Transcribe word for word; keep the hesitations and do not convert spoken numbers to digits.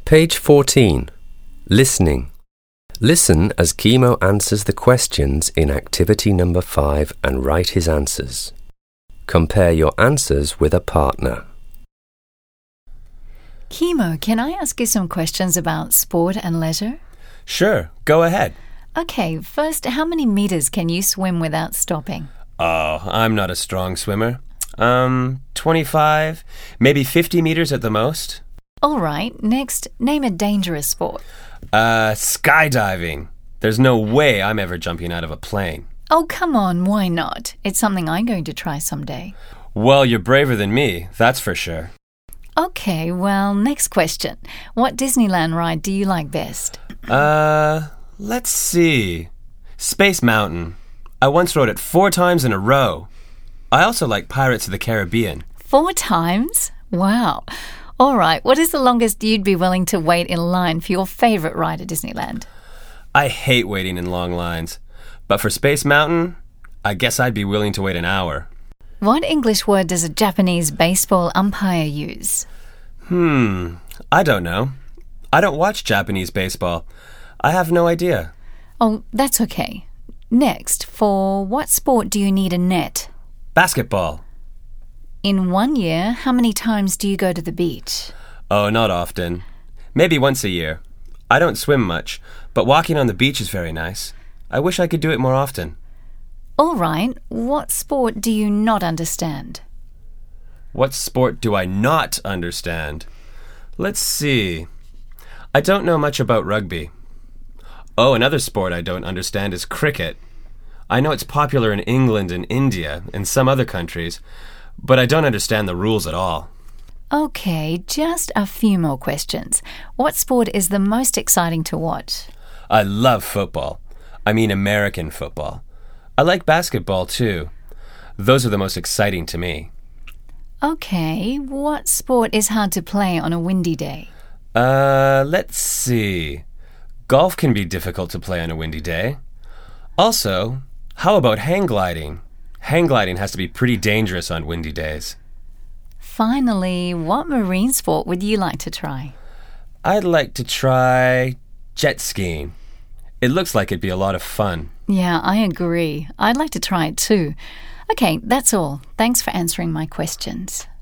Page fourteen. Listening. Listen as Kimo answers the questions in activity number five and write his answers. Compare your answers with a partner. Kimo, can I ask you some questions about sport and leisure? Sure, go ahead. Okay, first, how many meters can you swim without stopping? Oh, I'm not a strong swimmer. Um, twenty-five, maybe fifty meters at the most. All right, next, name a dangerous sport. Uh, skydiving. There's no way I'm ever jumping out of a plane. Oh, come on, why not? It's something I'm going to try someday. Well, you're braver than me, that's for sure. Okay, well, next question. What Disneyland ride do you like best? Uh, let's see. Space Mountain. I once rode it four times in a row. I also like Pirates of the Caribbean. Four times? Wow. All right, what is the longest you'd be willing to wait in line for your favorite ride at Disneyland? I hate waiting in long lines. But for Space Mountain, I guess I'd be willing to wait an hour. What English word does a Japanese baseball umpire use? Hmm, I don't know. I don't watch Japanese baseball. I have no idea. Oh, that's okay. Next, for what sport do you need a net? Basketball. In one year, how many times do you go to the beach? Oh, not often. Maybe once a year. I don't swim much, but walking on the beach is very nice. I wish I could do it more often. All right, what sport do you not understand? What sport do I not understand? Let's see. I don't know much about rugby. Oh, another sport I don't understand is cricket. I know it's popular in England and India and some other countries, but I don't understand the rules at all. Okay, just a few more questions. What sport is the most exciting to watch? I love football. I mean American football. I like basketball too. Those are the most exciting to me. Okay, what sport is hard to play on a windy day? Uh, let's see. Golf can be difficult to play on a windy day. Also, how about hang gliding? Hang gliding has to be pretty dangerous on windy days. Finally, what marine sport would you like to try? I'd like to try jet skiing. It looks like it'd be a lot of fun. Yeah, I agree. I'd like to try it too. Okay, that's all. Thanks for answering my questions.